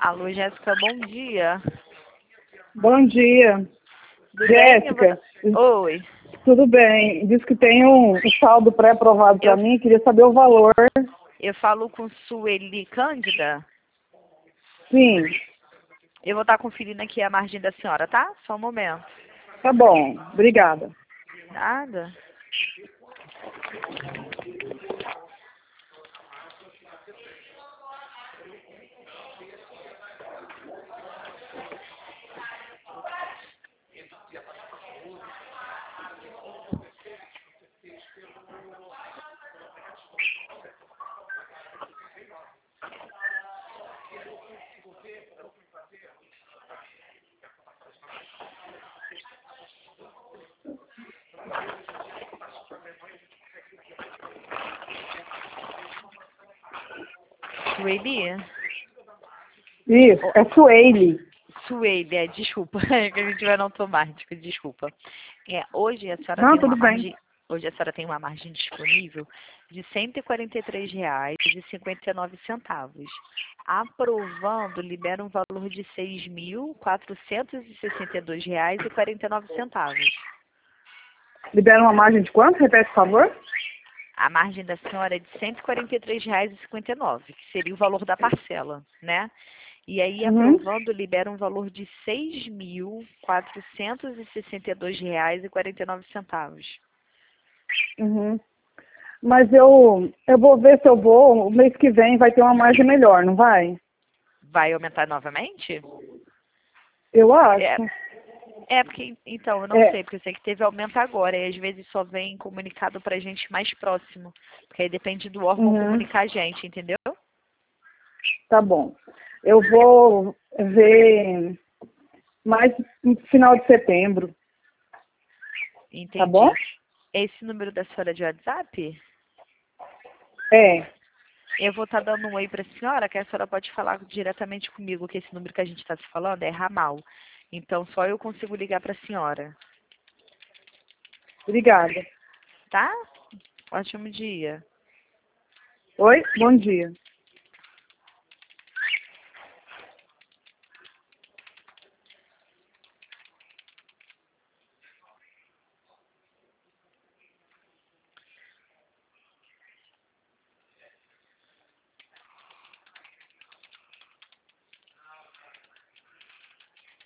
Alô, Jéssica, bom dia. Bom dia. Tudo bem? Jéssica, Oi. tudo bem? Diz que tem um saldo pré-aprovado para Eu, mim, queria saber o valor. eu falo com Sueli Cândida. Sim, Eu vou estar conferindo aqui a margem da senhora, tá? Só um momento. tá bom. Obrigada. Nada. Sueli? Isso, é Sueli. Sueli, desculpa. É que a gente vai no automático, desculpa. Hoje a senhora Não, tem uma tudo bem. margem. Hoje a senhora tem uma margem disponível de R$ 143,59. Aprovando, libera um valor de R$ 6.462,49. Libera uma margem de quanto? Repete, por favor. A margem da senhora é de R$ 143,59, que seria o valor da parcela, né? E aí, Uhum, aprovando, libera um valor de R$ 6.462,49. uhum. Mas eu vou ver se eu vou. O mês que vem vai ter uma margem melhor, não vai? Vai aumentar novamente? Eu É, acho. porque, então, eu não É, sei, porque eu sei que teve aumento agora, e às vezes só vem comunicado pra gente mais próximo, porque aí depende do órgão uhum, comunicar a gente, entendeu? tá bom. Eu vou ver mais no final de setembro, tá bom? Entendi. Esse número da senhora é de WhatsApp? É. Eu vou estar dando um oi para a senhora, que a senhora pode falar diretamente comigo, que esse número que a gente está se falando é ramal. Então, só eu consigo ligar para a senhora, Obrigada. tá? Ótimo dia. Oi, bom dia.